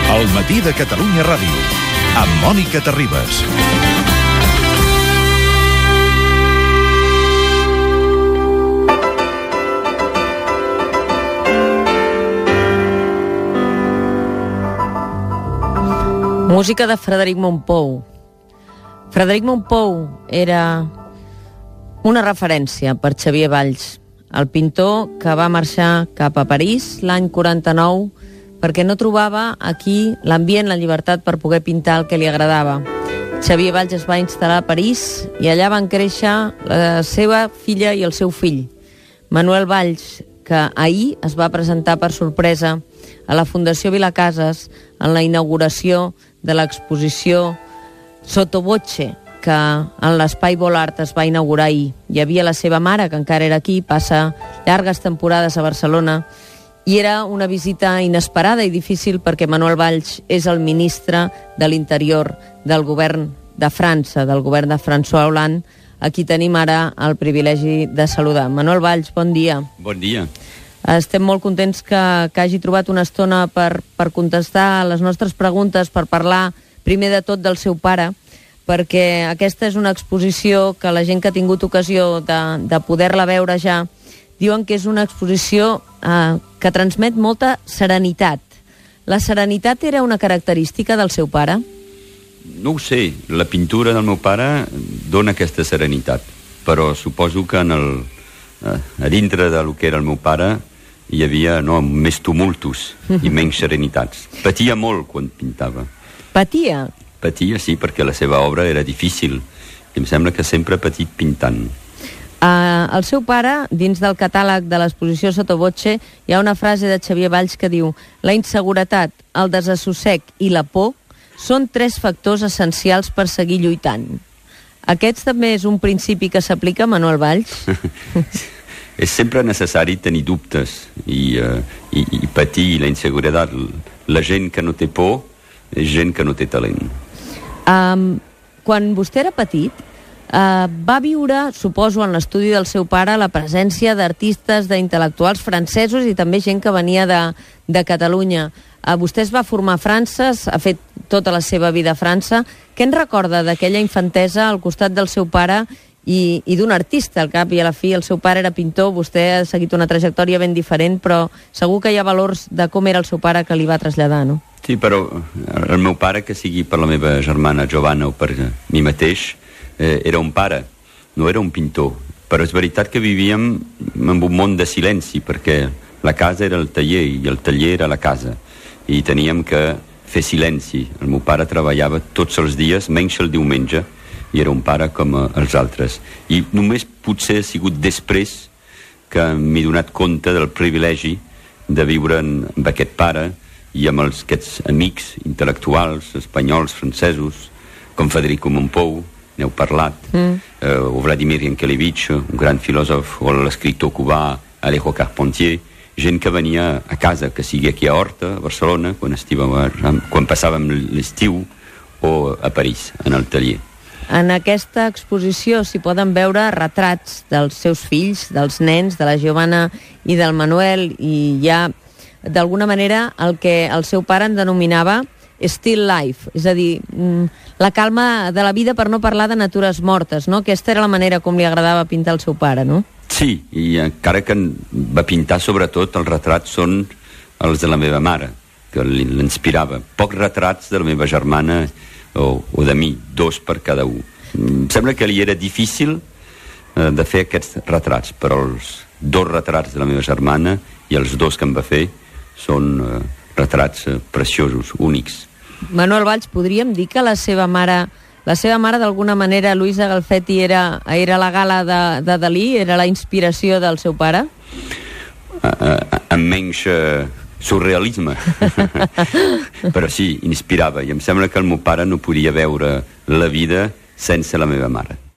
El matí de Catalunya Ràdio, amb Mònica Terribas. Música de Frederic Mompou. Frederic Mompou era una referència per Xavier Valls, el pintor que va marxar cap a París l'any 49 perquè no trobava aquí l'ambient, la llibertat per poder pintar el que li agradava. Xavier Valls es va instal·lar a París i allà van créixer la seva filla i el seu fill, Manuel Valls, que ahir es va presentar per sorpresa a la Fundació Vilacases en la inauguració de l'exposició Sottovoce, que en l'Espai Volart es va inaugurar ahir. Hi havia la seva mare, que encara era aquí, passa llargues temporades a Barcelona, i era una visita inesperada i difícil perquè Manuel Valls és el ministre de l'Interior del govern de França, del govern de François Hollande, a qui tenim ara el privilegi de saludar. Manuel Valls, bon dia. Bon dia. Estem molt contents que hagi trobat una estona per contestar les nostres preguntes, per parlar primer de tot del seu pare, perquè aquesta és una exposició que la gent que ha tingut ocasió de poder-la veure ja diuen que és una exposició que transmet molta serenitat. La serenitat era una característica del seu pare? No ho sé, la pintura del meu pare dona aquesta serenitat, però suposo que a dintre del que era el meu pare hi havia més tumultos i menys serenitats. Patia molt quan pintava. Patia? Patia, sí, perquè la seva obra era difícil. I em sembla que sempre ha patit pintant. El seu pare, dins del catàleg de l'exposició Sottovoce, hi ha una frase de Xavier Valls que diu: la inseguretat, el desassossec i la por són 3 factors essencials per seguir lluitant. Aquest també és un principi que s'aplica a Manuel Valls? És sempre necessari tenir dubtes i patir la inseguretat. La gent que no té por és gent que no té talent. Quan vostè era petit, va viure, suposo, en l'estudi del seu pare, la presència d'artistes, d'intel·lectuals francesos i també gent que venia de Catalunya. Vostè es va formar a França, ha fet tota la seva vida a França. Què en recorda d'aquella infantesa al costat del seu pare i d'un artista? Al cap i a la fi, el seu pare era pintor, vostè ha seguit una trajectòria ben diferent, però segur que hi ha valors de com era el seu pare que li va traslladar, no? Sí, però el meu pare, que sigui per la meva germana Giovanna o per mi mateix, era un pare, no era un pintor. Però és veritat que vivíem en un món de silenci, perquè la casa era el taller i el taller era la casa. I teníem que fer silenci. El meu pare treballava tots els dies, menys el diumenge, i era un pare com els altres. I només potser ha sigut després que m'he donat compte del privilegi de viure amb aquest pare i amb aquests amics intel·lectuals espanyols, francesos, com Federico Mompou, n'heu parlat, o Vladimir Yankelevich, un gran filòsof, o l'escriptor cubà Alejo Carpentier, gent que venia a casa, que sigui aquí a Horta, a Barcelona, quan passàvem l'estiu, o a París, en el taller. En aquesta exposició s'hi poden veure retrats dels seus fills, dels nens, de la Giovanna i del Manuel, i hi ha, d'alguna manera, el que el seu pare en denominava still life, és a dir, la calma de la vida, per no parlar de natures mortes, no? Aquesta era la manera com li agradava pintar el seu pare, no? Sí, i encara que va pintar, sobretot, els retrats són els de la meva mare, que l'inspirava. Pocs retrats de la meva germana o de mi, 2 per cada un. Em sembla que li era difícil de fer aquests retrats, però els 2 retrats de la meva germana i els 2 que em va fer són retrats preciosos, únics. Manuel Valls, podríem dir que la seva mare d'alguna manera, Luisa Galfetti, era la gala de Dalí, era la inspiració del seu pare? Amb menys surrealisme. Però sí, inspirava, i em sembla que el meu pare no podia veure la vida sense la meva mare.